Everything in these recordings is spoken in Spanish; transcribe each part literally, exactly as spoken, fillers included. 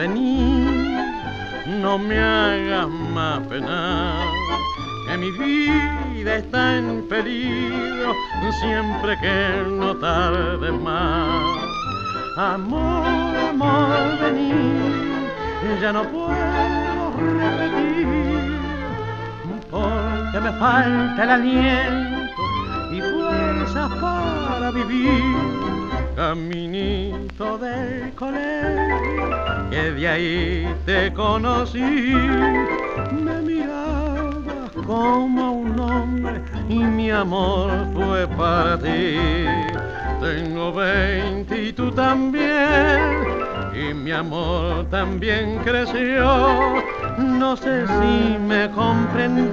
vení, no me hagas más penar, que mi vida está en peligro siempre que no tarde más. Amor, amor, vení, ya no puedo repetir, porque me falta el aliento y fuerza para vivir. Caminito del colegio, que de ahí te conocí, me mirabas como un hombre y mi amor fue para ti. Tengo veinte y tú también, y mi amor también creció. No sé si me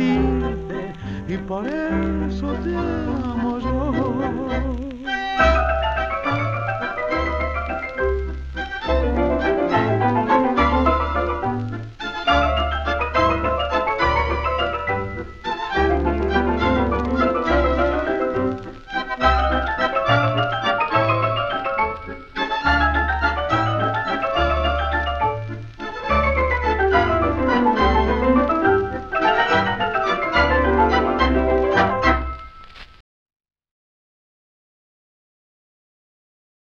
comprendiste y por eso te amo yo.